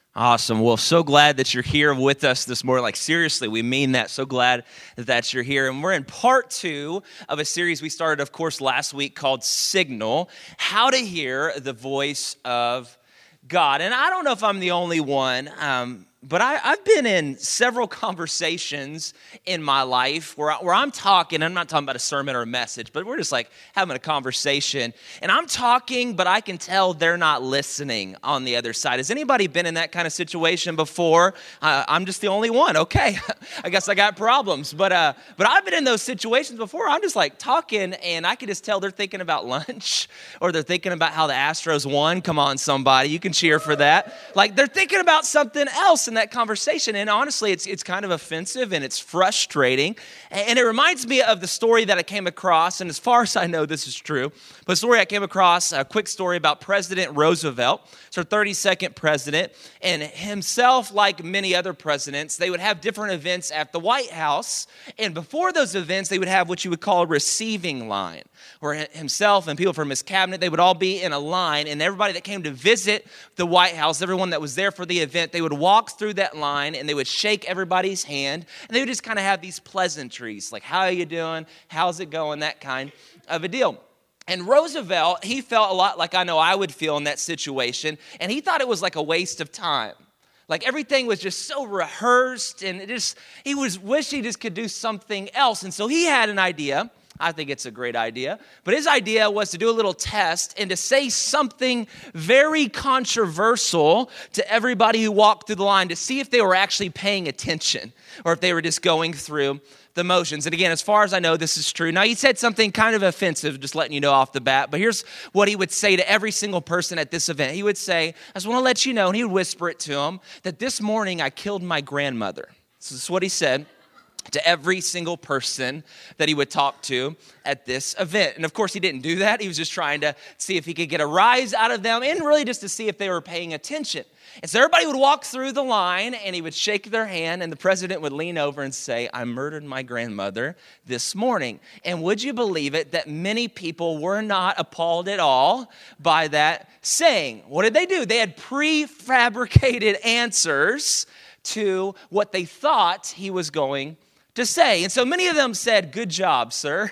Awesome. Well, so glad that you're here with us this morning. Like, seriously, we mean that. So glad that you're here. And we're in part 2 of a series we started, of course, last week called Signal, How to Hear the Voice of God. And I don't know if I'm the only one, but I've been in several conversations in my life where I'm talking. I'm not talking about a sermon or a message, but we're just like having a conversation. And I'm talking, but I can tell they're not listening on the other side. Has anybody been in that kind of situation before? I'm just the only one. Okay, I guess I got problems. But I've been in those situations before. I'm just like talking, and I can just tell they're thinking about lunch, or they're thinking about how the Astros won. Come on, somebody, you can cheer for that. Like, they're thinking about something else in that conversation, and honestly, it's kind of offensive and it's frustrating. And it reminds me of the story that I came across, and as far as I know, this is true, but a story I came across, a quick story about President Roosevelt, so 32nd president, and himself, like many other presidents, they would have different events at the White House, and before those events, they would have what you would call a receiving line, where himself and people from his cabinet, they would all be in a line, and everybody that came to visit the White House, everyone that was there for the event, they would walk through that line, and they would shake everybody's hand, and they would just kind of have these pleasantries, like, how are you doing, how's it going, that kind of a deal. And Roosevelt, he felt a lot like I know I would feel in that situation, and he thought it was like a waste of time. Like, everything was just so rehearsed, and he wished he just could do something else. And so he had an idea. I think it's a great idea. But his idea was to do a little test and to say something very controversial to everybody who walked through the line to see if they were actually paying attention or if they were just going through the motions. And again, as far as I know, this is true. Now, he said something kind of offensive, just letting you know off the bat, but here's what he would say to every single person at this event. He would say, I just want to let you know, and he would whisper it to them, that this morning I killed my grandmother. So this is what he said to every single person that he would talk to at this event. And of course, he didn't do that. He was just trying to see if he could get a rise out of them and really just to see if they were paying attention. And so everybody would walk through the line and he would shake their hand and the president would lean over and say, I murdered my grandmother this morning. And would you believe it that many people were not appalled at all by that saying? What did they do? They had prefabricated answers to what they thought he was going to say. And so many of them said, good job, sir.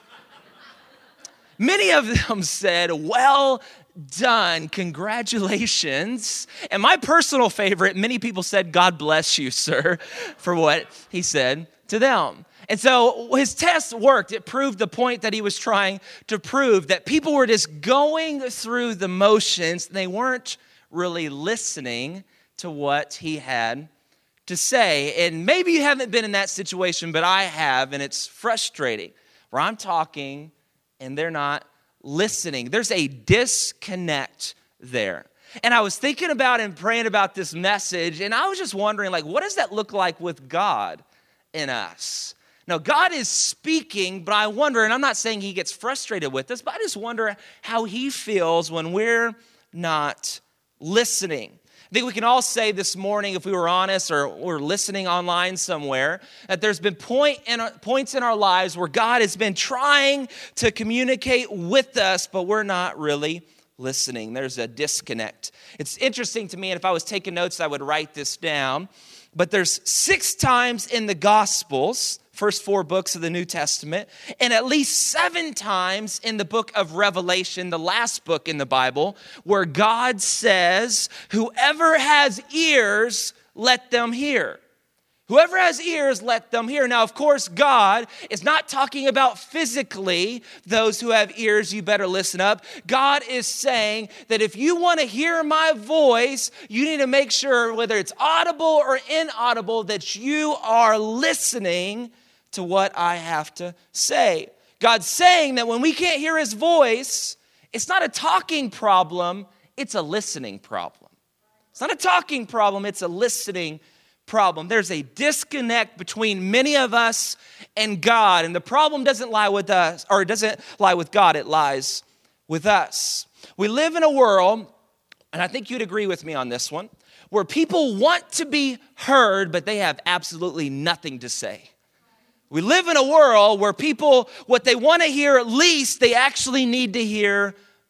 Many of them said, well done, congratulations. And my personal favorite, many people said, God bless you, sir, for what he said to them. And so his test worked. It proved the point that he was trying to prove, that people were just going through the motions. They weren't really listening to what he had to say. And maybe you haven't been in that situation, but I have, and it's frustrating, where I'm talking and they're not listening. There's a disconnect there. And I was thinking about and praying about this message, and I was just wondering, like, what does that look like with God in us? Now, God is speaking, but I wonder, and I'm not saying he gets frustrated with us, but I just wonder how he feels when we're not listening. I think we can all say this morning, if we were honest or we're listening online somewhere, that there's been points in our lives where God has been trying to communicate with us, but we're not really listening. There's a disconnect. It's interesting to me, and if I was taking notes, I would write this down, but there's 6 times in the Gospels, first 4 books of the New Testament, and at least 7 times in the book of Revelation, the last book in the Bible, where God says, whoever has ears, let them hear. Whoever has ears, let them hear. Now, of course, God is not talking about physically those who have ears, you better listen up. God is saying that if you want to hear my voice, you need to make sure, whether it's audible or inaudible, that you are listening to what I have to say. God's saying that when we can't hear his voice, it's not a talking problem, it's a listening problem. It's not a talking problem, it's a listening problem. There's a disconnect between many of us and God, and the problem doesn't lie with us, or it doesn't lie with God, it lies with us. We live in a world, and I think you'd agree with me on this one, where people want to be heard, but they have absolutely nothing to say. We live in a world where people, what they want to hear, at least they actually need to hear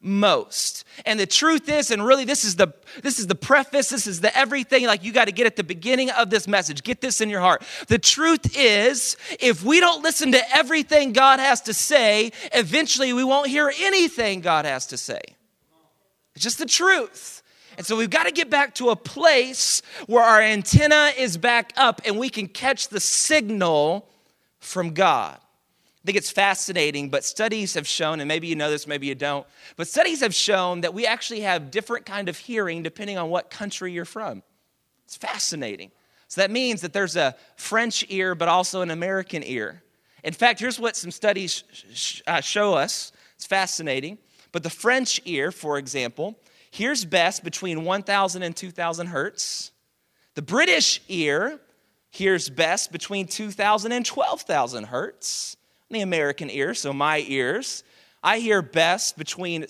most. And the truth is, and really this is the preface, this is the everything, like you got to get at the beginning of this message. Get this in your heart. The truth is, if we don't listen to everything God has to say, eventually we won't hear anything God has to say. It's just the truth. And so we've got to get back to a place where our antenna is back up and we can catch the signal from God. I think it's fascinating, but studies have shown, and maybe you know this, maybe you don't, but studies have shown that we actually have different kind of hearing depending on what country you're from. It's fascinating. So that means that there's a French ear, but also an American ear. In fact, here's what some studies show us. It's fascinating. But the French ear, for example, hears best between 1,000 and 2,000 hertz. The British ear hears best between 2,000 and 12,000 hertz. The American ear, so my ears, I hear best between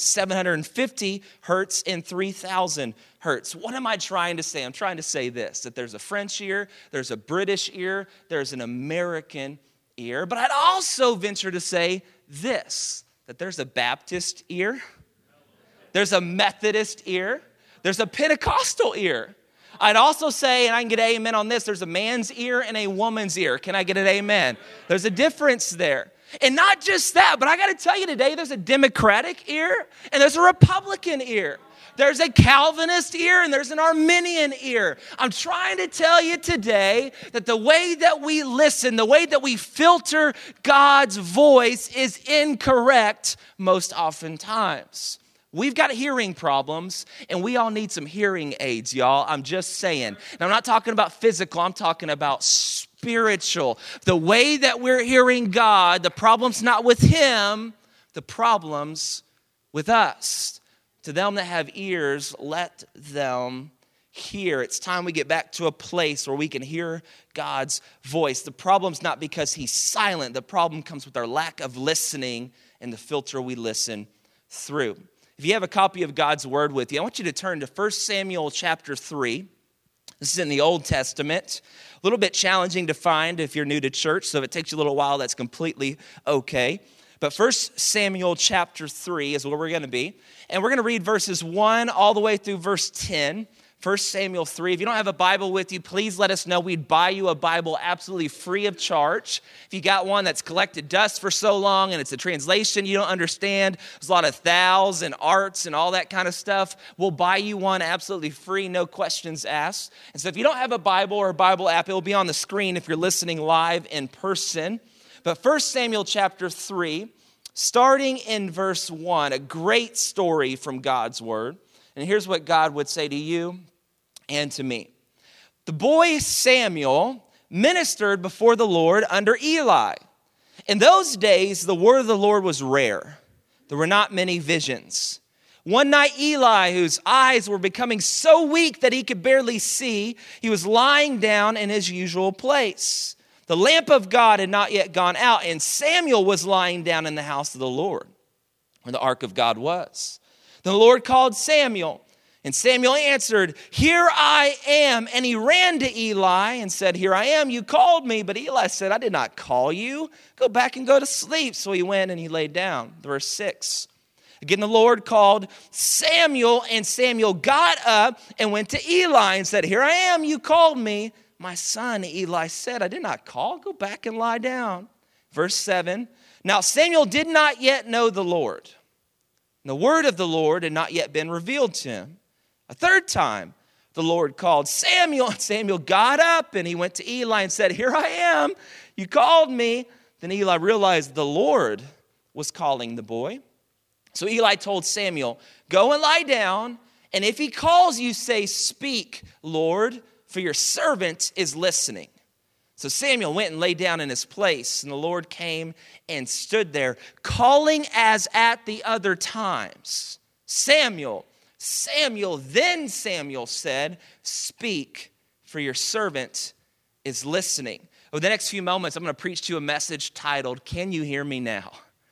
750 hertz and 3,000 hertz. What am I trying to say? I'm trying to say this, that there's a French ear, there's a British ear, there's an American ear. But I'd also venture to say this, that there's a Baptist ear, there's a Methodist ear, there's a Pentecostal ear. I'd also say, and I can get an amen on this, there's a man's ear and a woman's ear. Can I get an amen? There's a difference there. And not just that, but I got to tell you today, there's a Democratic ear and there's a Republican ear. There's a Calvinist ear and there's an Arminian ear. I'm trying to tell you today that the way that we listen, the way that we filter God's voice is incorrect most oftentimes. We've got hearing problems, and we all need some hearing aids, y'all. I'm just saying. And I'm not talking about physical. I'm talking about spiritual. The way that we're hearing God, the problem's not with Him. The problem's with us. To them that have ears, let them hear. It's time we get back to a place where we can hear God's voice. The problem's not because He's silent. The problem comes with our lack of listening and the filter we listen through. If you have a copy of God's Word with you, I want you to turn to 1 Samuel chapter 3. This is in the Old Testament. A little bit challenging to find if you're new to church, so if it takes you a little while, that's completely okay. But 1 Samuel chapter 3 is where we're going to be. And we're going to read verses 1 all the way through verse 10. 1 Samuel 3. If you don't have a Bible with you, please let us know. We'd buy you a Bible absolutely free of charge. If you got one that's collected dust for so long and it's a translation you don't understand, there's a lot of thous and arts and all that kind of stuff, we'll buy you one absolutely free, no questions asked. And so if you don't have a Bible or a Bible app, it will be on the screen if you're listening live in person. But 1 Samuel chapter 3, starting in verse 1, a great story from God's Word. And here's what God would say to you and to me. The boy Samuel ministered before the Lord under Eli. In those days, the word of the Lord was rare. There were not many visions. One night, Eli, whose eyes were becoming so weak that he could barely see, he was lying down in his usual place. The lamp of God had not yet gone out, and Samuel was lying down in the house of the Lord, where the ark of God was. Then the Lord called Samuel. And Samuel answered, "Here I am." And he ran to Eli and said, "Here I am, you called me." But Eli said, "I did not call you. Go back and go to sleep." So he went and he laid down. Verse 6. Again, the Lord called Samuel, and Samuel got up and went to Eli and said, "Here I am, you called me." "My son," Eli said, "I did not call. Go back and lie down." Verse 7. Now Samuel did not yet know the Lord. And the word of the Lord had not yet been revealed to him. A third time, the Lord called Samuel, and Samuel got up and he went to Eli and said, "Here I am, you called me." Then Eli realized the Lord was calling the boy. So Eli told Samuel, "Go and lie down, and if he calls you, say, 'Speak, Lord, for your servant is listening.'" So Samuel went and lay down in his place, and the Lord came and stood there, calling as at the other times, "Samuel, Samuel." Then Samuel said, "Speak, for your servant is listening." Over the next few moments, I'm going to preach to you a message titled, "Can You Hear Me Now?"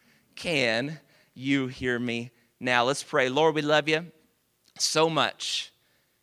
Can you hear me now? Let's pray. Lord, we love you so much.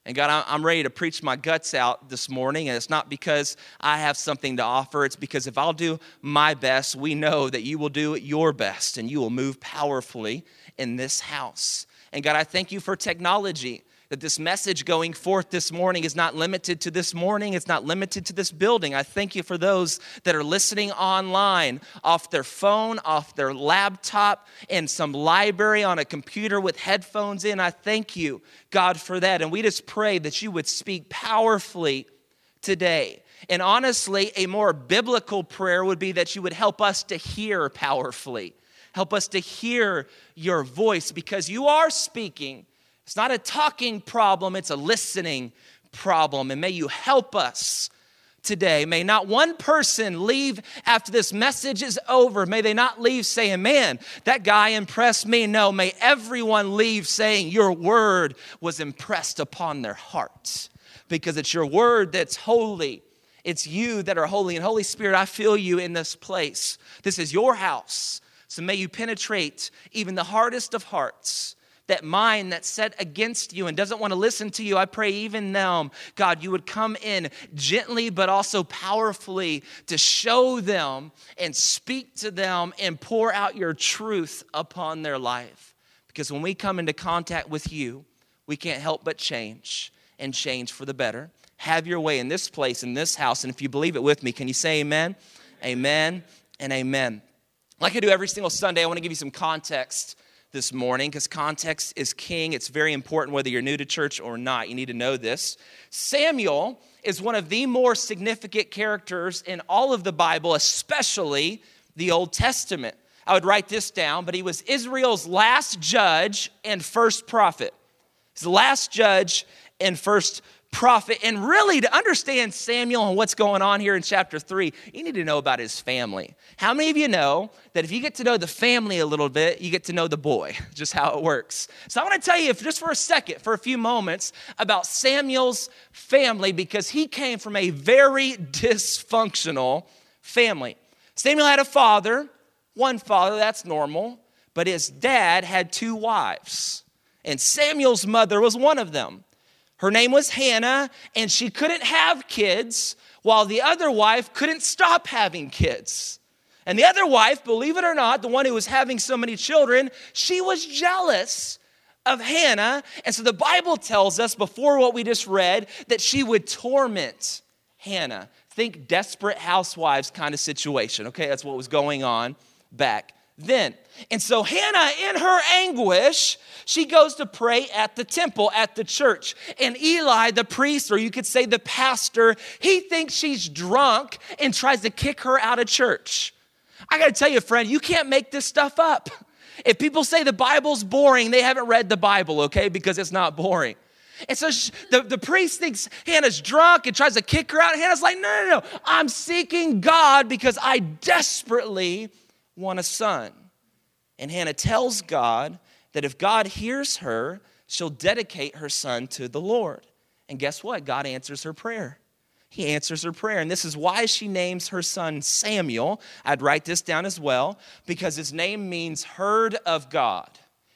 And God, I'm ready to preach my guts out this morning, and it's not because I have something to offer. It's because if I'll do my best, we know that you will do your best, and you will move powerfully in this house. And God, I thank you for technology, that this message going forth this morning is not limited to this morning. It's not limited to this building. I thank you for those that are listening online, off their phone, off their laptop, in some library, on a computer with headphones in. I thank you, God, for that. And we just pray that you would speak powerfully today. And honestly, a more biblical prayer would be that you would help us to hear powerfully. Help us to hear your voice, because you are speaking. It's not a talking problem, it's a listening problem. And may you help us today. May not one person leave after this message is over. May they not leave saying, man, that guy impressed me. No, may everyone leave saying your word was impressed upon their hearts, because it's your word that's holy. It's you that are holy. And Holy Spirit, I feel you in this place. This is your house. So may you penetrate even the hardest of hearts. That mind that's set against you and doesn't want to listen to you, I pray even now, God, you would come in gently but also powerfully to show them and speak to them and pour out your truth upon their life. Because when we come into contact with you, we can't help but change, and change for the better. Have your way in this place, in this house. And if you believe it with me, can you say amen? Amen and amen. Like I do every single Sunday, I want to give you some context this morning, because context is king. It's very important whether you're new to church or not. You need to know this. Samuel is one of the more significant characters in all of the Bible, especially the Old Testament. I would write this down, but he was Israel's last judge and first prophet. He's the last judge and first prophet. And really, to understand Samuel and what's going on here in chapter 3, you need to know about his family. How many of you know that if you get to know the family a little bit, you get to know the boy, just how it works? So I want to tell you, just for a second, for a few moments, about Samuel's family, because he came from a very dysfunctional family. Samuel had a father, one father, that's normal, but his dad had 2 wives, and Samuel's mother was one of them. Her name was Hannah, and she couldn't have kids, while the other wife couldn't stop having kids. And the other wife, believe it or not, the one who was having so many children, she was jealous of Hannah. And so the Bible tells us, before what we just read, that she would torment Hannah. Think Desperate Housewives kind of situation, okay? That's what was going on back then. And so Hannah, in her anguish, she goes to pray at the temple, at the church. And Eli, the priest, or you could say the pastor, he thinks she's drunk and tries to kick her out of church. I got to tell you, friend, you can't make this stuff up. If people say the Bible's boring, they haven't read the Bible, okay? Because it's not boring. And so the priest thinks Hannah's drunk and tries to kick her out. And Hannah's like, no. I'm seeking God because I desperately want a son. And Hannah tells God that if God hears her, she'll dedicate her son to the Lord. And guess what? God answers her prayer. He answers her prayer. And this is why she names her son Samuel. I'd write this down as well, because his name means heard of God.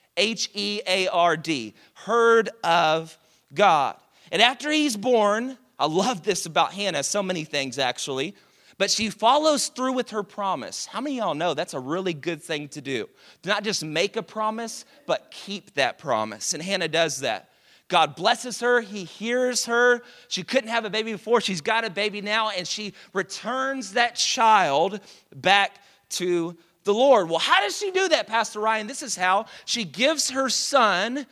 H-E-A-R-D, heard of God. And after he's born, I love this about Hannah, so many things actually, but she follows through with her promise. How many of y'all know that's a really good thing to do? To not just make a promise, but keep that promise. And Hannah does that. God blesses her. He hears her. She couldn't have a baby before. She's got a baby now, and she returns that child back to the Lord. Well, how does she do that, Pastor Ryan? This is how. She gives her son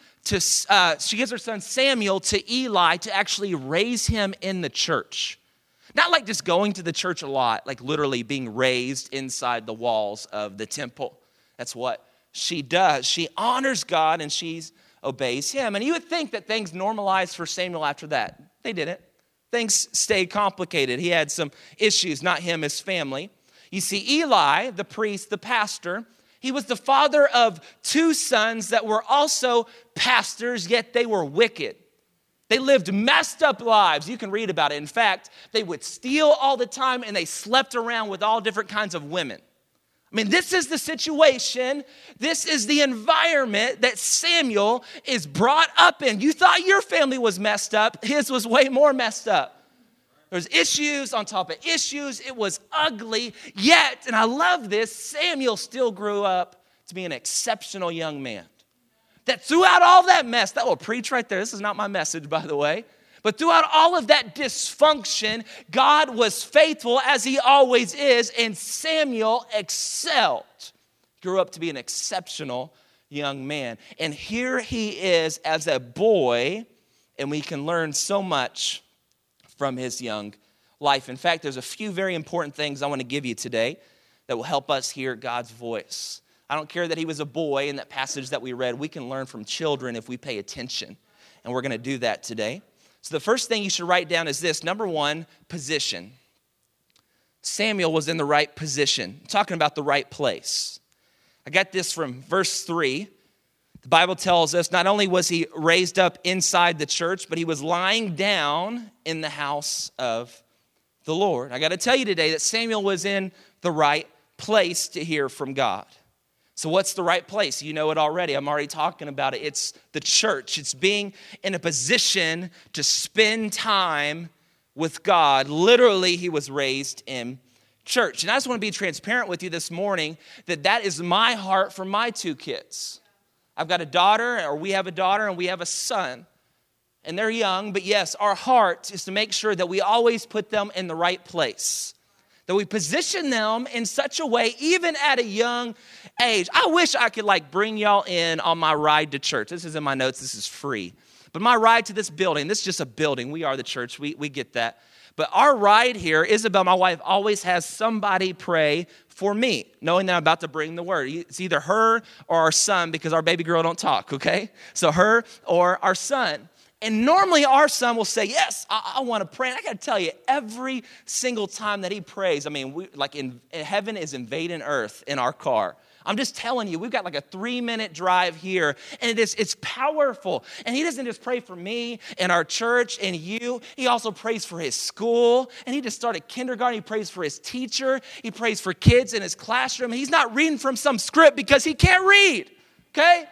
Samuel to Eli to actually raise him in the church. Not like just going to the church a lot, like literally being raised inside the walls of the temple. That's what she does. She honors God and she obeys him. And you would think that things normalized for Samuel after that. They didn't. Things stayed complicated. He had some issues, not him, his family. You see, Eli, the priest, the pastor, he was the father of 2 sons that were also pastors, yet they were wicked. They lived messed up lives. You can read about it. In fact, they would steal all the time and they slept around with all different kinds of women. I mean, this is the situation, this is the environment that Samuel is brought up in. You thought your family was messed up, his was way more messed up. There's issues on top of issues, it was ugly, yet, and I love this, Samuel still grew up to be an exceptional young man. That throughout all that mess, that will preach right there, this is not my message, by the way, but throughout all of that dysfunction, God was faithful as he always is, and Samuel excelled. Grew up to be an exceptional young man. And here he is as a boy, and we can learn so much from his young life. In fact, there's a few very important things I want to give you today that will help us hear God's voice. I don't care that he was a boy in that passage that we read. We can learn from children if we pay attention, and we're going to do that today. So the first thing you should write down is this. Number one, position. Samuel was in the right position. I'm talking about the right place. I got this from verse 3. The Bible tells us not only was he raised up inside the church, but he was lying down in the house of the Lord. I got to tell you today that Samuel was in the right place to hear from God. So what's the right place? You know it already. I'm already talking about it. It's the church. It's being in a position to spend time with God. Literally, he was raised in church. And I just want to be transparent with you this morning that is my heart for my two kids. I've got a daughter, or we have a daughter, and we have a son. And they're young, but yes, our heart is to make sure that we always put them in the right place. That we position them in such a way, even at a young age. I wish I could bring y'all in on my ride to church. This is in my notes. This is free. But my ride to this building, this is just a building. We are the church. We get that. But our ride here, Isabel, my wife, always has somebody pray for me, knowing that I'm about to bring the word. It's either her or our son, because our baby girl don't talk, okay? So her or our son. And normally our son will say, yes, I want to pray. And I got to tell you, every single time that he prays, heaven is invading earth in our car. I'm just telling you, we've got a 3-minute drive here, and it's powerful. And he doesn't just pray for me and our church and you. He also prays for his school, and he just started kindergarten. He prays for his teacher. He prays for kids in his classroom. He's not reading from some script because he can't read, okay?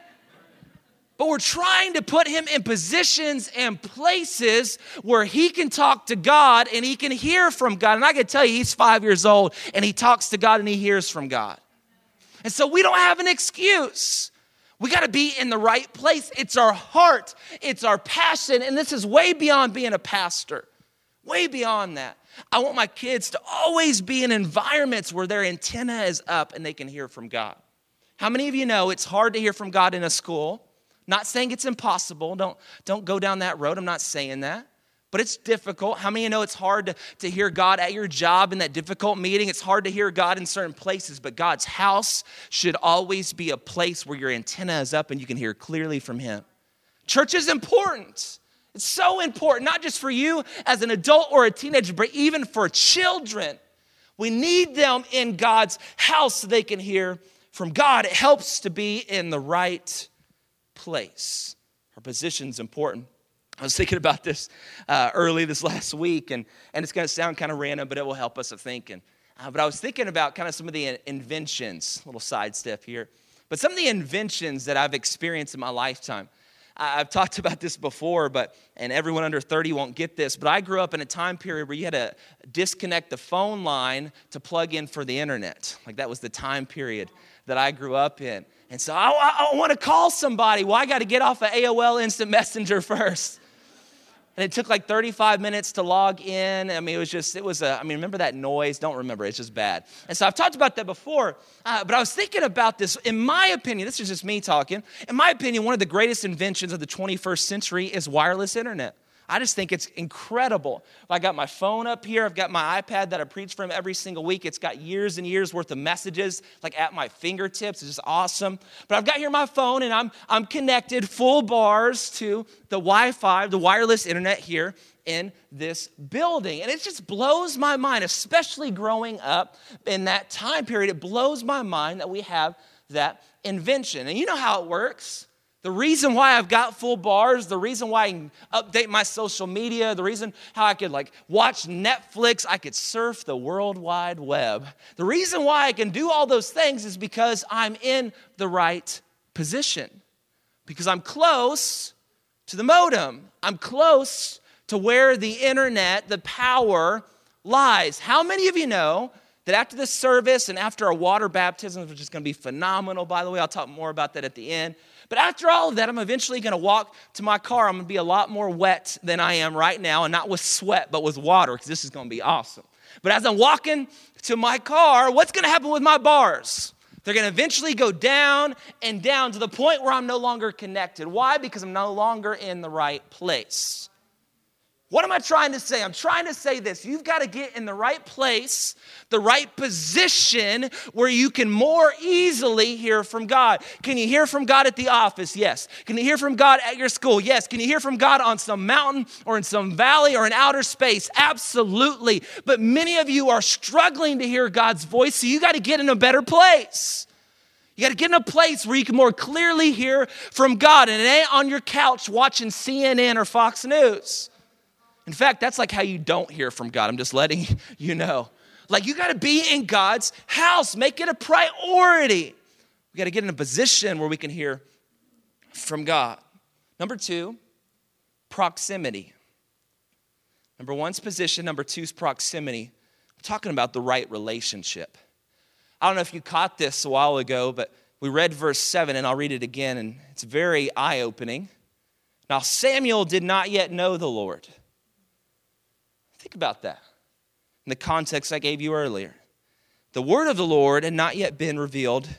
But we're trying to put him in positions and places where he can talk to God and he can hear from God. And I can tell you, he's 5 years old and he talks to God and he hears from God. And so we don't have an excuse. We got to be in the right place. It's our heart. It's our passion. And this is way beyond being a pastor. Way beyond that. I want my kids to always be in environments where their antenna is up and they can hear from God. How many of you know it's hard to hear from God in a school? Not saying it's impossible. Don't go down that road. I'm not saying that. But it's difficult. How many of you know it's hard to hear God at your job in that difficult meeting? It's hard to hear God in certain places, but God's house should always be a place where your antenna is up and you can hear clearly from him. Church is important. It's so important, not just for you as an adult or a teenager, but even for children. We need them in God's house so they can hear from God. It helps to be in the right place. Our position's important. I was thinking about this early this last week, and it's going to sound kind of random, but it will help us think. But I was thinking about kind of some of the inventions, little side step here, but some of the inventions that I've experienced in my lifetime. I've talked about this before, and everyone under 30 won't get this, but I grew up in a time period where you had to disconnect the phone line to plug in for the internet. That was the time period that I grew up in. And so I want to call somebody. Well, I got to get off of AOL Instant Messenger first. And it took 35 minutes to log in. Remember that noise? Don't remember. It's just bad. And so I've talked about that before. But I was thinking about this. In my opinion, this is just me talking. In my opinion, one of the greatest inventions of the 21st century is wireless internet. I just think it's incredible. I got my phone up here. I've got my iPad that I preach from every single week. It's got years and years worth of messages at my fingertips. It's just awesome. But I've got here my phone, and I'm connected full bars to the Wi-Fi, the wireless internet here in this building. And it just blows my mind, especially growing up in that time period. It blows my mind that we have that invention. And you know how it works. The reason why I've got full bars, the reason why I can update my social media, the reason how I could watch Netflix, I could surf the World Wide Web. The reason why I can do all those things is because I'm in the right position. Because I'm close to the modem. I'm close to where the internet, the power lies. How many of you know that after this service and after our water baptism, which is going to be phenomenal, by the way, I'll talk more about that at the end. But after all of that, I'm eventually going to walk to my car. I'm going to be a lot more wet than I am right now, and not with sweat, but with water, because this is going to be awesome. But as I'm walking to my car, what's going to happen with my bars? They're going to eventually go down and down to the point where I'm no longer connected. Why? Because I'm no longer in the right place. What am I trying to say? I'm trying to say this. You've got to get in the right place, the right position where you can more easily hear from God. Can you hear from God at the office? Yes. Can you hear from God at your school? Yes. Can you hear from God on some mountain or in some valley or in outer space? Absolutely. But many of you are struggling to hear God's voice, so you got to get in a better place. You got to get in a place where you can more clearly hear from God, and it ain't on your couch watching CNN or Fox News. In fact, that's how you don't hear from God. I'm just letting you know. You got to be in God's house. Make it a priority. We got to get in a position where we can hear from God. Number 2, proximity. Number 1's position. Number 2's proximity. I'm talking about the right relationship. I don't know if you caught this a while ago, but we read verse 7, and I'll read it again, and it's very eye-opening. Now, Samuel did not yet know the Lord. Think about that in the context I gave you earlier. The word of the Lord had not yet been revealed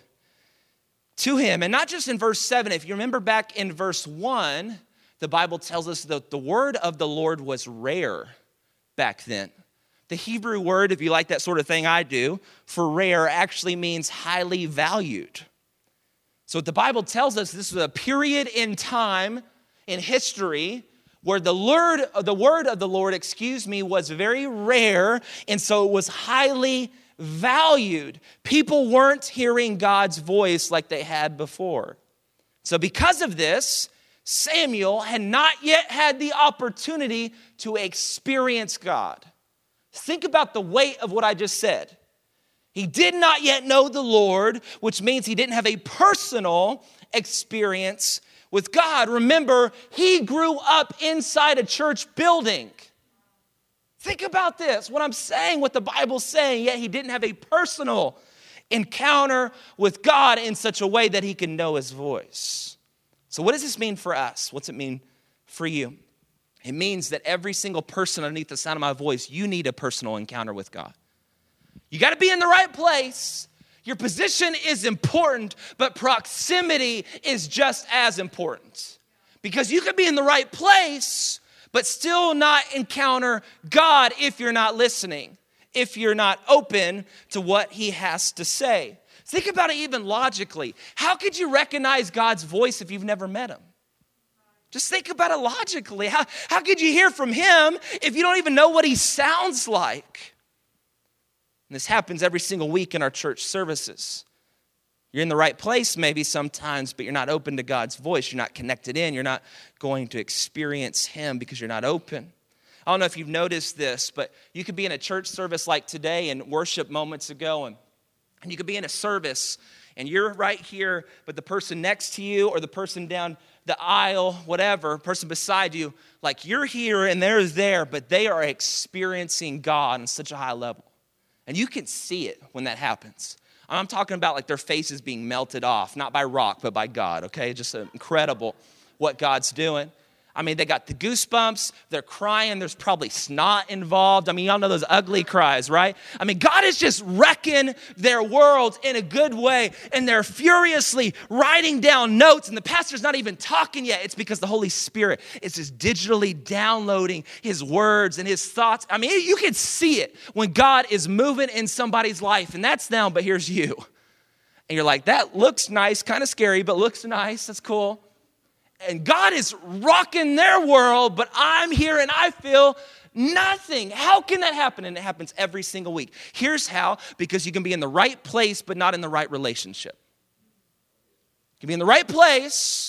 to him. And not just in verse 7. If you remember back in verse 1, the Bible tells us that the word of the Lord was rare back then. The Hebrew word, if you like that sort of thing I do, for rare actually means highly valued. So what the Bible tells us, this was a period in time, in history, where the word of the Lord, was very rare, and so it was highly valued. People weren't hearing God's voice like they had before. So because of this, Samuel had not yet had the opportunity to experience God. Think about the weight of what I just said. He did not yet know the Lord, which means he didn't have a personal experience with God. Remember, he grew up inside a church building. Think about this, what I'm saying, what the Bible's saying, yet he didn't have a personal encounter with God in such a way that he can know his voice. So what does this mean for us? What's it mean for you? It means that every single person underneath the sound of my voice, you need a personal encounter with God. You got to be in the right place. Your position is important, but proximity is just as important. Because you could be in the right place, but still not encounter God if you're not listening, if you're not open to what he has to say. Think about it even logically. How could you recognize God's voice if you've never met him? Just think about it logically. How could you hear from him if you don't even know what he sounds like? And this happens every single week in our church services. You're in the right place maybe sometimes, but you're not open to God's voice. You're not connected in. You're not going to experience him because you're not open. I don't know if you've noticed this, but you could be in a church service like today and worship moments ago, and you could be in a service and you're right here, but the person next to you or the person down the aisle, whatever, person beside you, you're here and they're there, but they are experiencing God on such a high level. And you can see it when that happens. I'm talking about their faces being melted off, not by rock, but by God, okay? Just incredible what God's doing. I mean, they got the goosebumps. They're crying. There's probably snot involved. I mean, y'all know those ugly cries, right? I mean, God is just wrecking their world in a good way. And they're furiously writing down notes. And the pastor's not even talking yet. It's because the Holy Spirit is just digitally downloading his words and his thoughts. I mean, you can see it when God is moving in somebody's life. And that's them, but here's you. And you're like, that looks nice, kind of scary, but looks nice. That's cool. And God is rocking their world, but I'm here and I feel nothing. How can that happen? And it happens every single week. Here's how, because you can be in the right place, but not in the right relationship. You can be in the right place,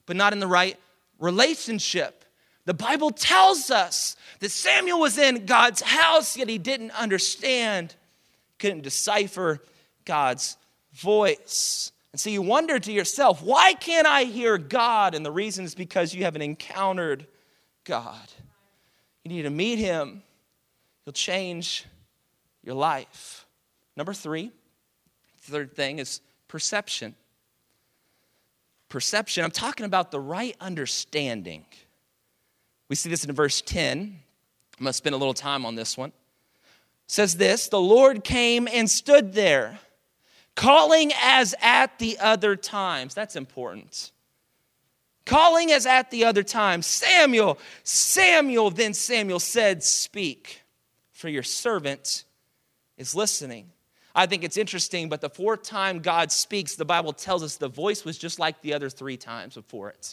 but not in the right relationship. The Bible tells us that Samuel was in God's house, yet he didn't understand, couldn't decipher God's voice. And so you wonder to yourself, why can't I hear God? And the reason is because you haven't encountered God. You need to meet him. He'll change your life. Number 3, third thing is perception. Perception, I'm talking about the right understanding. We see this in verse 10. I'm going to spend a little time on this one. It says this, the Lord came and stood there, calling as at the other times. That's important. Calling as at the other times. Samuel, Samuel. Then Samuel said, speak, for your servant is listening. I think it's interesting, but the fourth time God speaks, the Bible tells us the voice was just like the other 3 times before it.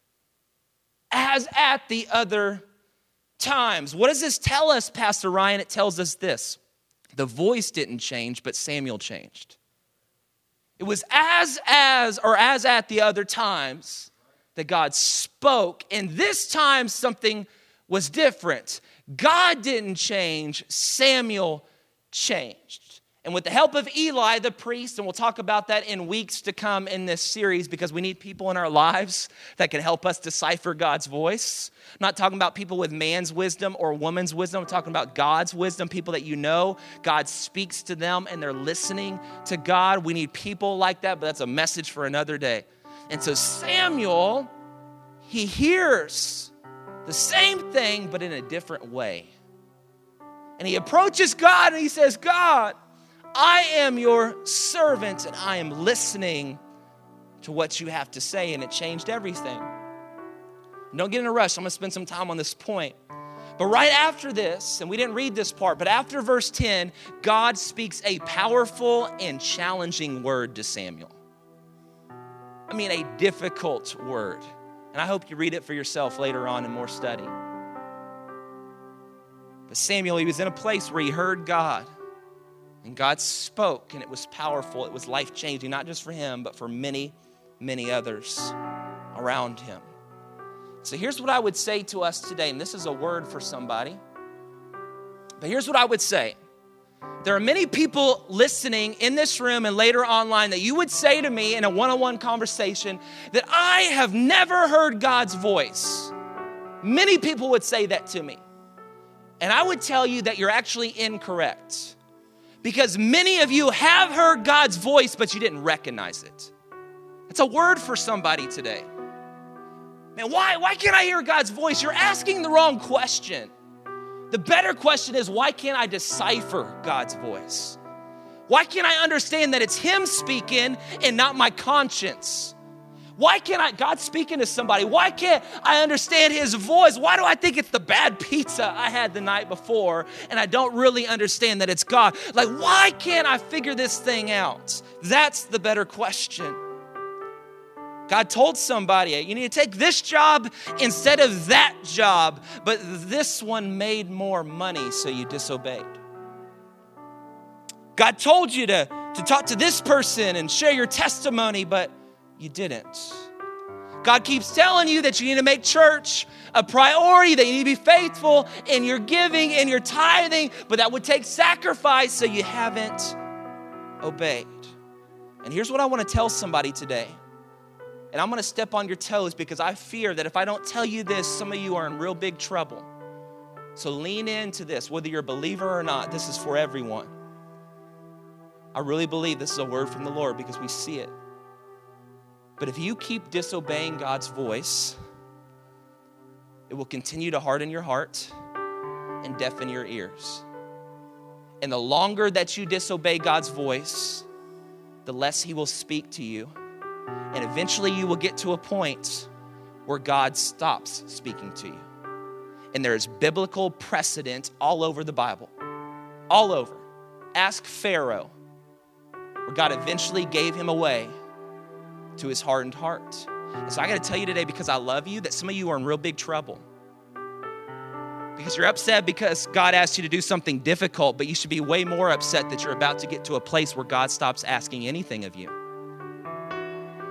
As at the other times. What does this tell us, Pastor Ryan? It tells us this. The voice didn't change, but Samuel changed. It was as at the other times that God spoke. And this time something was different. God didn't change, Samuel changed. And with the help of Eli, the priest, and we'll talk about that in weeks to come in this series because we need people in our lives that can help us decipher God's voice. I'm not talking about people with man's wisdom or woman's wisdom. I'm talking about God's wisdom, people that you know, God speaks to them and they're listening to God. We need people like that, but that's a message for another day. And so Samuel, he hears the same thing, but in a different way. And he approaches God and he says, God, I am your servant and I am listening to what you have to say. And it changed everything. Don't get in a rush. I'm going to spend some time on this point. But right after this, and we didn't read this part, but after verse 10, God speaks a powerful and challenging word to Samuel. I mean, a difficult word. And I hope you read it for yourself later on in more study. But Samuel, he was in a place where he heard God. And God spoke, and it was powerful. It was life-changing, not just for him, but for many, many others around him. So here's what I would say to us today, and this is a word for somebody. But here's what I would say. There are many people listening in this room and later online that you would say to me in a one-on-one conversation that I have never heard God's voice. Many people would say that to me. And I would tell you that you're actually incorrect. Because many of you have heard God's voice, but you didn't recognize it. It's a word for somebody today. Man, why can't I hear God's voice? You're asking the wrong question. The better question is, why can't I decipher God's voice? Why can't I understand that it's him speaking and not my conscience? Why can't God speaking to somebody? Why can't I understand his voice? Why do I think it's the bad pizza I had the night before and I don't really understand that it's God? Like, why can't I figure this thing out? That's the better question. God told somebody, you need to take this job instead of that job, but this one made more money, so you disobeyed. God told you to talk to this person and share your testimony, but you didn't. God keeps telling you that you need to make church a priority, that you need to be faithful in your giving and your tithing, but that would take sacrifice, so you haven't obeyed. And here's what I want to tell somebody today. And I'm going to step on your toes because I fear that if I don't tell you this, some of you are in real big trouble. So lean into this, whether you're a believer or not. This is for everyone. I really believe this is a word from the Lord because we see it. But if you keep disobeying God's voice, it will continue to harden your heart and deafen your ears. And the longer that you disobey God's voice, the less he will speak to you. And eventually you will get to a point where God stops speaking to you. And there is biblical precedent all over the Bible. All over. Ask Pharaoh, where God eventually gave him away to his hardened heart. And so I got to tell you today, because I love you, that some of you are in real big trouble. Because you're upset because God asked you to do something difficult, but you should be way more upset that you're about to get to a place where God stops asking anything of you.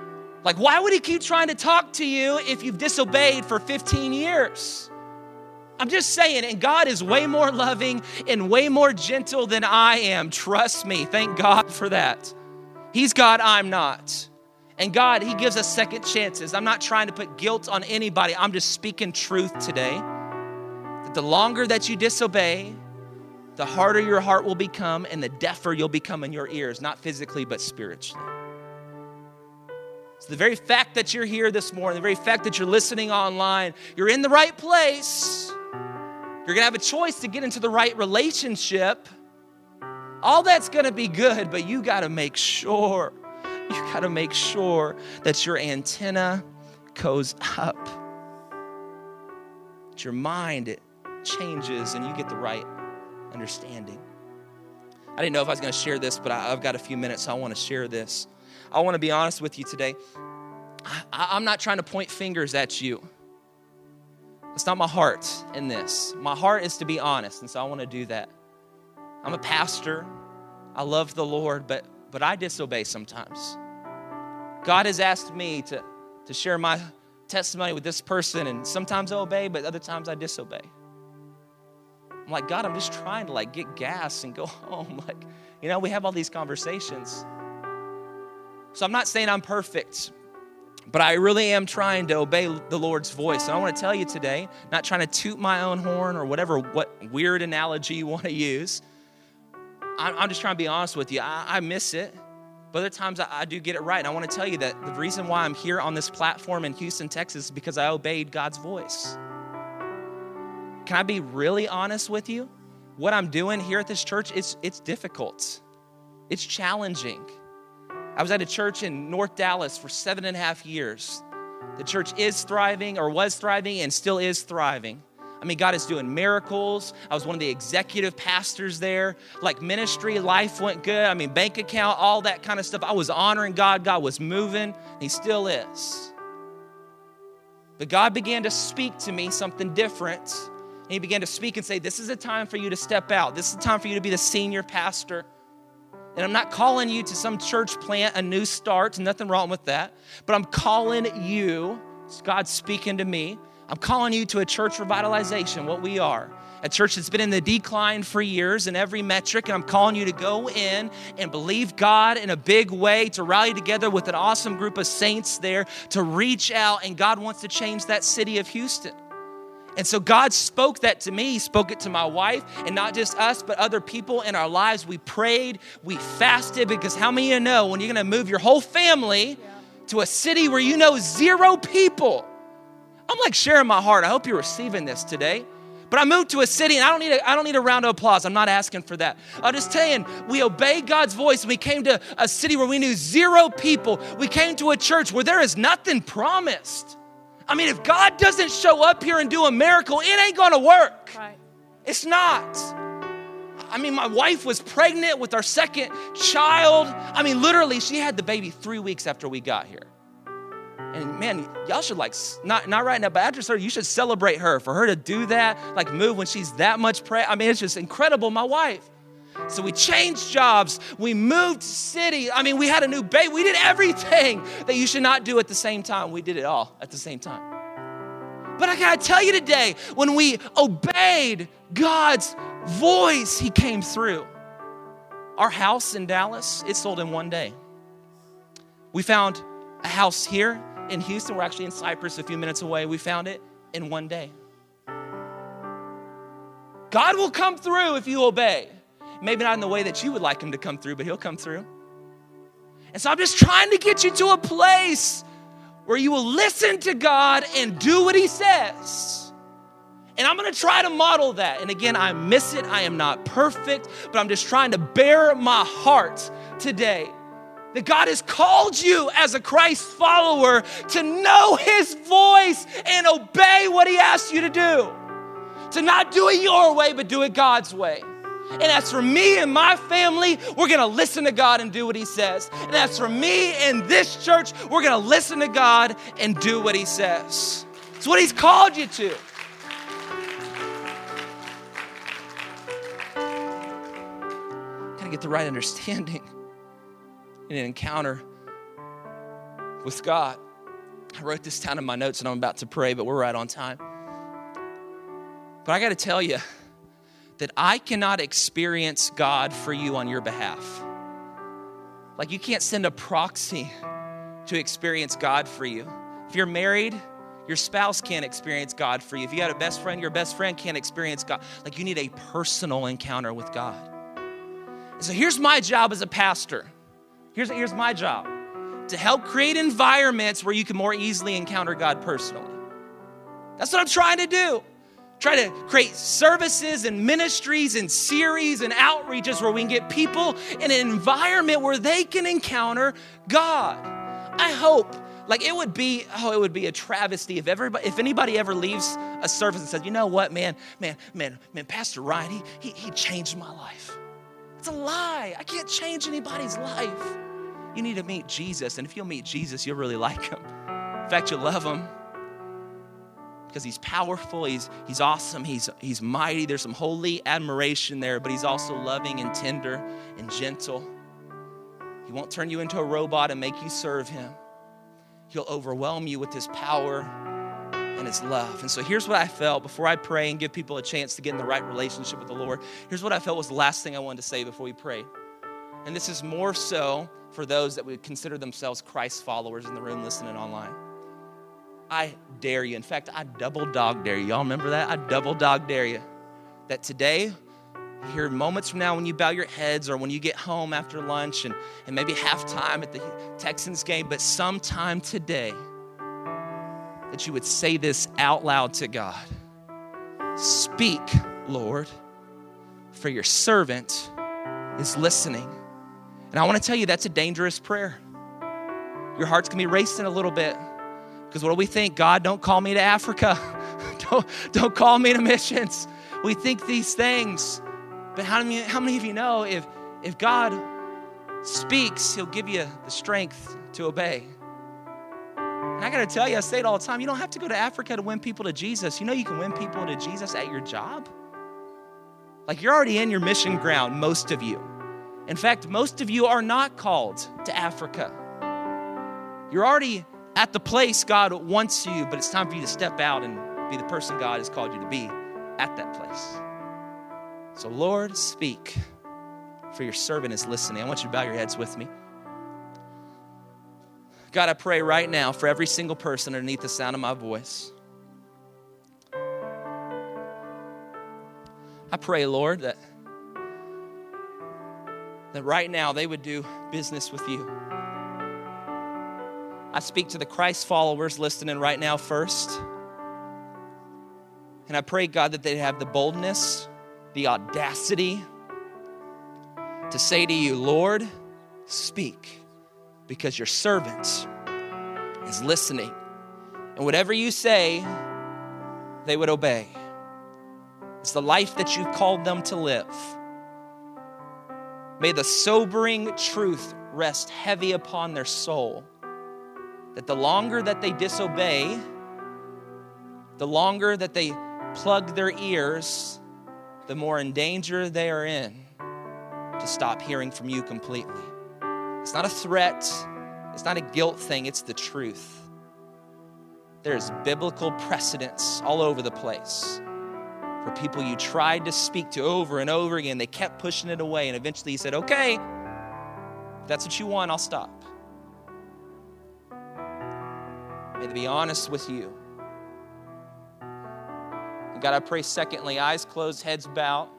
Like, why would he keep trying to talk to you if you've disobeyed for 15 years? I'm just saying, and God is way more loving and way more gentle than I am. Trust me. Thank God for that. He's God, I'm not. And God, he gives us second chances. I'm not trying to put guilt on anybody. I'm just speaking truth today. That the longer that you disobey, the harder your heart will become and the deafer you'll become in your ears, not physically, but spiritually. So the very fact that you're here this morning, the very fact that you're listening online, you're in the right place. You're going to have a choice to get into the right relationship. All that's going to be good, but you got to make sure that your antenna goes up. That your mind, it changes and you get the right understanding. I didn't know if I was going to share this, but I've got a few minutes, so I want to share this. I want to be honest with you today. I'm not trying to point fingers at you. It's not my heart in this. My heart is to be honest, and so I want to do that. I'm a pastor. I love the Lord, but I disobey sometimes. God has asked me to share my testimony with this person, and sometimes I obey, but other times I disobey. I'm like, God, I'm just trying to get gas and go home. We have all these conversations. So I'm not saying I'm perfect, but I really am trying to obey the Lord's voice. And I want to tell you today, not trying to toot my own horn or what weird analogy you want to use. I'm just trying to be honest with you. I miss it, but other times I do get it right. And I want to tell you that the reason why I'm here on this platform in Houston, Texas, is because I obeyed God's voice. Can I be really honest with you? What I'm doing here at this church, it's difficult. It's challenging. I was at a church in North Dallas for 7.5 years. The church is thriving, or was thriving, and still is thriving. I mean, God is doing miracles. I was one of the executive pastors there. Ministry, life went good. I mean, bank account, all that kind of stuff. I was honoring God. God was moving. He still is. But God began to speak to me something different. And he began to speak and say, this is a time for you to step out. This is a time for you to be the senior pastor. And I'm not calling you to some church plant, a new start, nothing wrong with that. But I'm calling you, God's speaking to me, I'm calling you to a church revitalization, what we are. A church that's been in the decline for years in every metric, and I'm calling you to go in and believe God in a big way, to rally together with an awesome group of saints there, to reach out, and God wants to change that city of Houston. And so God spoke that to me. He spoke it to my wife, and not just us, but other people in our lives. We prayed, we fasted, because how many of you know when you're going to move your whole family to a city where you know 0 people? I'm sharing my heart. I hope you're receiving this today. But I moved to a city, and I don't need a round of applause. I'm not asking for that. I'm just saying, we obeyed God's voice. We came to a city where we knew 0 people. We came to a church where there is nothing promised. I mean, if God doesn't show up here and do a miracle, it ain't going to work. Right. It's not. I mean, my wife was pregnant with our second child. I mean, literally, she had the baby 3 weeks after we got here. And man, y'all should not right now, but after service, you should celebrate her for her to do that, move when she's that much pregnant. I mean, it's just incredible, my wife. So we changed jobs. We moved city. I mean, we had a new baby. We did everything that you should not do at the same time. We did it all at the same time. But I gotta tell you today, when we obeyed God's voice, he came through. Our house in Dallas, it sold in 1 day. We found a house here in Houston. We're actually in Cypress, a few minutes away. We found it in 1 day. God will come through if you obey. Maybe not in the way that you would like him to come through, but he'll come through. And so I'm just trying to get you to a place where you will listen to God and do what he says. And I'm going to try to model that. And again, I miss it. I am not perfect, but I'm just trying to bear my heart today that God has called you as a Christ follower to know his voice and obey what he asks you to do. To not do it your way, but do it God's way. And as for me and my family, we're going to listen to God and do what he says. And as for me and this church, we're going to listen to God and do what he says. It's what he's called you to. Got to get the right understanding in an encounter. with God. I wrote this down in my notes and I'm about to pray, but we're right on time. But I got to tell you that I cannot experience God for you on your behalf. Like you can't send a proxy to experience God for you. If you're married, your spouse can't experience God for you. If you got a best friend, your best friend can't experience God. Like you need a personal encounter with God. And so here's my job as a pastor. Here's my job. To help create environments where you can more easily encounter God personally. That's what I'm trying to do. Try to create services and ministries and series and outreaches where we can get people in an environment where they can encounter God. I hope, it would be a travesty if anybody ever leaves a service and says, you know what, man, Pastor Ryan, he changed my life. It's a lie. I can't change anybody's life. You need to meet Jesus, and if you'll meet Jesus, you'll really like him. In fact, you'll love him. Because he's powerful, he's awesome, he's mighty. There's some holy admiration there, but he's also loving and tender and gentle. He won't turn you into a robot and make you serve him. He'll overwhelm you with his power and his love. And so here's what I felt before I pray and give people a chance to get in the right relationship with the Lord. Here's what I felt was the last thing I wanted to say before we prayed. And this is more so for those that would consider themselves Christ followers in the room listening online. I dare you. In fact, I double dog dare you. Y'all remember that? I double dog dare you. That today, here moments from now when you bow your heads or when you get home after lunch and maybe halftime at the Texans game, but sometime today, that you would say this out loud to God. Speak, Lord, for your servant is listening. And I want to tell you that's a dangerous prayer. Your heart's going to be racing a little bit. Because what do we think? God, don't call me to Africa. don't call me to missions. We think these things. But how many of you know if God speaks, he'll give you the strength to obey? And I got to tell you, I say it all the time, you don't have to go to Africa to win people to Jesus. You know you can win people to Jesus at your job. Like you're already in your mission ground, most of you. In fact, most of you are not called to Africa. You're already at the place God wants you, but it's time for you to step out and be the person God has called you to be at that place. So Lord, speak, for your servant is listening. I want you to bow your heads with me. God, I pray right now for every single person underneath the sound of my voice. I pray, Lord, that right now they would do business with you. I speak to the Christ followers listening right now first. And I pray, God, that they'd have the boldness, the audacity to say to you, Lord, speak, because your servant is listening. And whatever you say, they would obey. It's the life that you've called them to live. May the sobering truth rest heavy upon their soul, that the longer that they disobey, the longer that they plug their ears, the more in danger they are in to stop hearing from you completely. It's not a threat. It's not a guilt thing. It's the truth. There's biblical precedence all over the place for people you tried to speak to over and over again. They kept pushing it away, and eventually you said, okay, if that's what you want, I'll stop. May they be honest with you. And God, I pray secondly, eyes closed, heads bowed.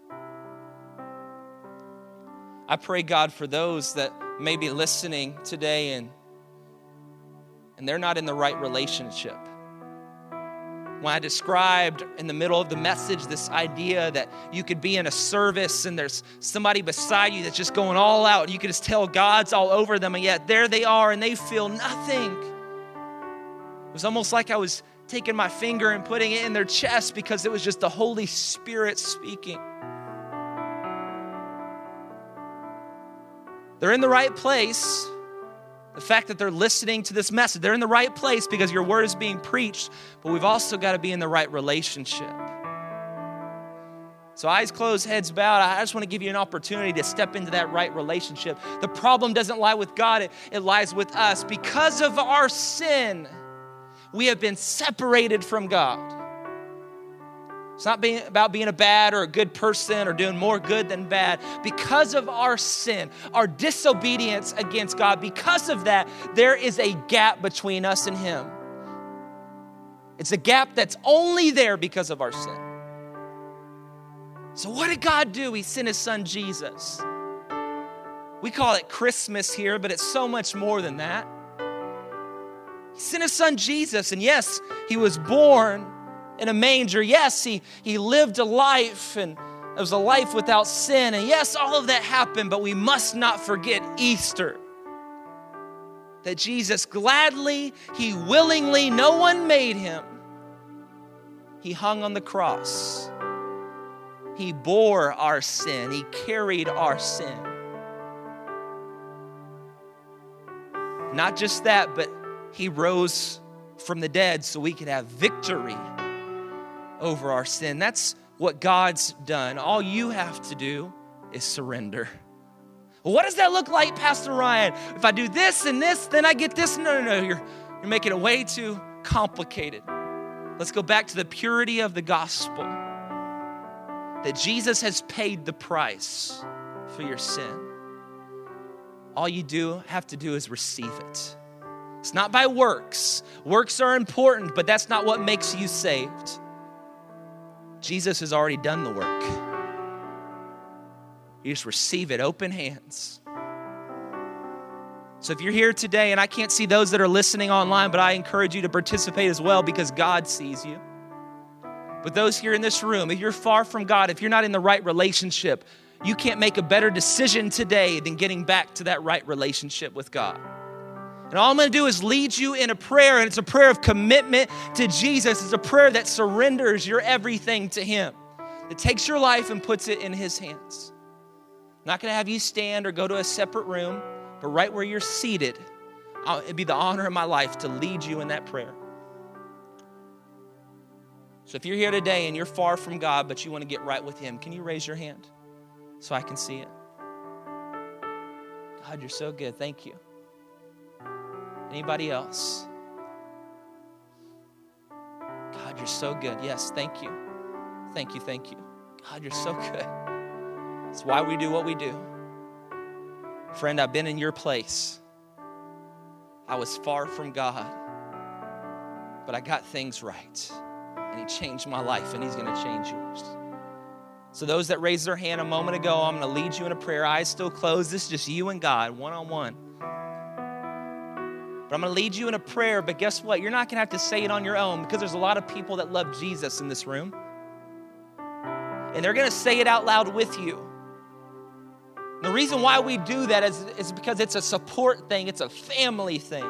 I pray, God, for those that may be listening today and they're not in the right relationship. When I described in the middle of the message this idea that you could be in a service and there's somebody beside you that's just going all out, and you can just tell God's all over them, and yet there they are and they feel nothing. It was almost like I was taking my finger and putting it in their chest because it was just the Holy Spirit speaking. They're in the right place. The fact that they're listening to this message, they're in the right place because your word is being preached, but we've also got to be in the right relationship. So eyes closed, heads bowed. I just want to give you an opportunity to step into that right relationship. The problem doesn't lie with God, it lies with us. Because of our sin, we have been separated from God. It's not about being a bad or a good person or doing more good than bad. Because of our sin, our disobedience against God, because of that, there is a gap between us and Him. It's a gap that's only there because of our sin. So what did God do? He sent His Son, Jesus. We call it Christmas here, but it's so much more than that. He sent His Son, Jesus, and yes, He was born in a manger. Yes, he lived a life, and it was a life without sin. And yes, all of that happened, but we must not forget Easter. That Jesus gladly, He willingly, no one made Him. He hung on the cross. He bore our sin. He carried our sin. Not just that, but He rose from the dead so we could have victory over our sin. That's what God's done. All you have to do is surrender. Well, what does that look like, Pastor Ryan? If I do this and this, then I get this? No. You're making it way too complicated. Let's go back to the purity of the gospel. That Jesus has paid the price for your sin. All you have to do is receive it. It's not by works. Works are important, but that's not what makes you saved. Jesus has already done the work. You just receive it, open hands. So if you're here today, and I can't see those that are listening online, but I encourage you to participate as well because God sees you. But those here in this room, if you're far from God, if you're not in the right relationship, you can't make a better decision today than getting back to that right relationship with God. And all I'm going to do is lead you in a prayer, and it's a prayer of commitment to Jesus. It's a prayer that surrenders your everything to Him. It takes your life and puts it in His hands. I'm not going to have you stand or go to a separate room, but right where you're seated, it'd be the honor of my life to lead you in that prayer. So if you're here today and you're far from God, but you want to get right with Him, can you raise your hand so I can see it? God, you're so good. Thank you. Anybody else? God, you're so good. Yes, thank you. Thank you. God, you're so good. It's why we do what we do. Friend, I've been in your place. I was far from God, but I got things right. And He changed my life, and He's going to change yours. So those that raised their hand a moment ago, I'm going to lead you in a prayer. Eyes still closed. This is just you and God, one-on-one. But I'm going to lead you in a prayer, but guess what? You're not going to have to say it on your own because there's a lot of people that love Jesus in this room. And they're going to say it out loud with you. And the reason why we do that is because it's a support thing. It's a family thing.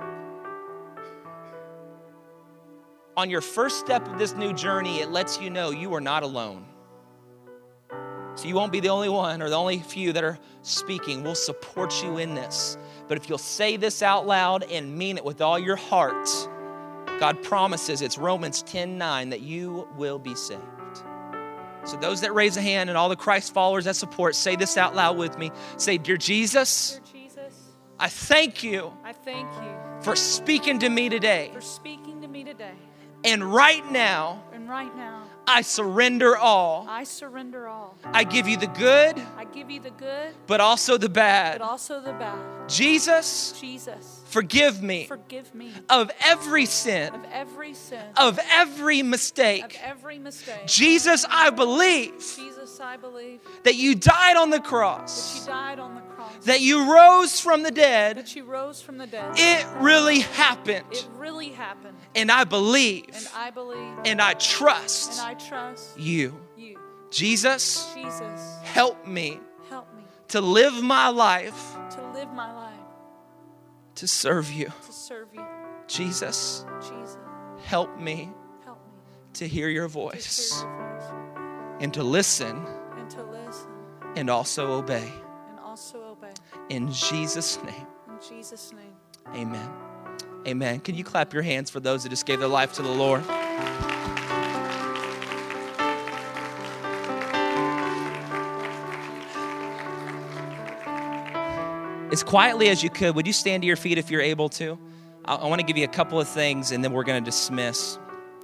On your first step of this new journey, it lets you know you are not alone. So you won't be the only one or the only few that are speaking. We'll support you in this. But if you'll say this out loud and mean it with all your heart, God promises, it's Romans 10:9, that you will be saved. So those that raise a hand and all the Christ followers that support, say this out loud with me. Say, Dear Jesus, I thank you for speaking to me today. And right now, I surrender all. I give you the good, but also the bad. Jesus, forgive me of every sin, of every mistake. Jesus, I believe that you died on the cross, that you rose from the dead. It really happened. And I believe. And I trust you. Jesus, help me to live my life to serve you. Jesus, help me to hear your voice and to listen and also obey. In Jesus' name. Amen. Amen. Can you clap your hands for those that just gave their life to the Lord? as quietly as you could, would you stand to your feet if you're able to? I want to give you a couple of things, and then we're going to dismiss.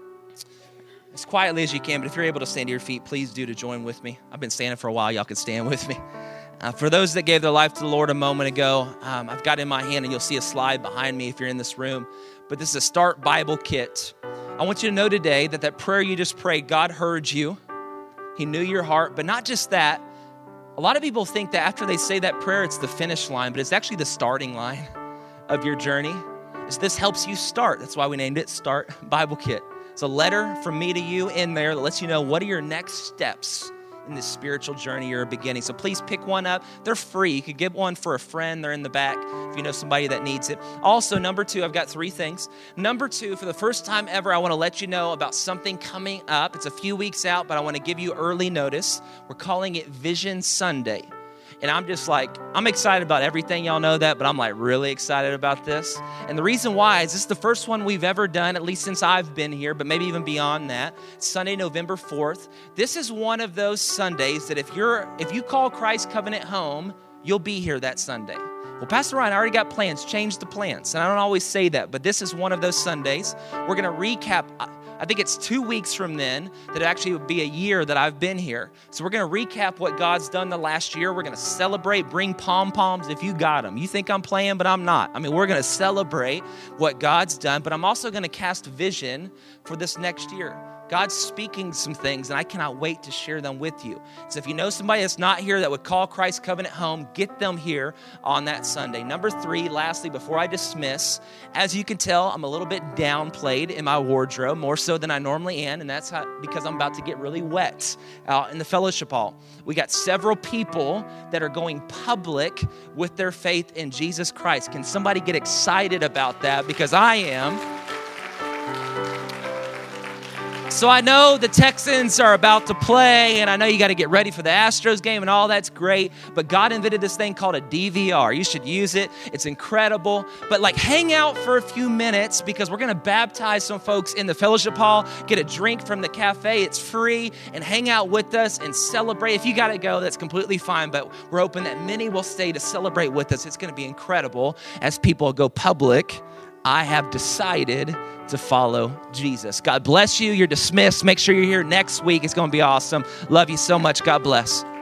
As quietly as you can, but if you're able to stand to your feet, please do to join with me. I've been standing for a while. Y'all can stand with me. For those that gave their life to the Lord a moment ago, I've got in my hand, and you'll see a slide behind me if you're in this room, but this is a Start Bible Kit. I want you to know today that that prayer you just prayed, God heard you. He knew your heart, but not just that. A lot of people think that after they say that prayer, it's the finish line, but it's actually the starting line of your journey. So this helps you start. That's why we named it Start Bible Kit. It's a letter from me to you in there that lets you know what are your next steps in this spiritual journey you're beginning. So please pick one up. They're free. You could get one for a friend. They're in the back if you know somebody that needs it. Also, number 2, I've got 3 things. Number 2, for the first time ever, I want to let you know about something coming up. It's a few weeks out, but I want to give you early notice. We're calling it Vision Sunday. And I'm excited about everything. Y'all know that, but I'm really excited about this. And the reason why is this is the first one we've ever done, at least since I've been here, but maybe even beyond that. Sunday, November 4th. This is one of those Sundays that if you call Christ Covenant home, you'll be here that Sunday. Well, Pastor Ryan, I already got plans. Change the plans. And I don't always say that, but this is one of those Sundays. We're going to recap. I think it's 2 weeks from then that it actually would be a year that I've been here. So we're going to recap what God's done the last year. We're going to celebrate, bring pom-poms if you got them. You think I'm playing, but I'm not. We're going to celebrate what God's done, but I'm also going to cast vision for this next year. God's speaking some things, and I cannot wait to share them with you. So if you know somebody that's not here that would call Christ Covenant home, get them here on that Sunday. Number 3, lastly, before I dismiss, as you can tell, I'm a little bit downplayed in my wardrobe, more so than I normally am, and that's because I'm about to get really wet out in the fellowship hall. We got several people that are going public with their faith in Jesus Christ. Can somebody get excited about that? Because I am. So I know the Texans are about to play, and I know you got to get ready for the Astros game, and all that's great, but God invented this thing called a DVR. You should use it. It's incredible. But hang out for a few minutes because we're going to baptize some folks in the fellowship hall, get a drink from the cafe. It's free, and hang out with us and celebrate. If you got to go, that's completely fine, but we're hoping that many will stay to celebrate with us. It's going to be incredible as people go public. I have decided to follow Jesus. God bless you. You're dismissed. Make sure you're here next week. It's going to be awesome. Love you so much. God bless.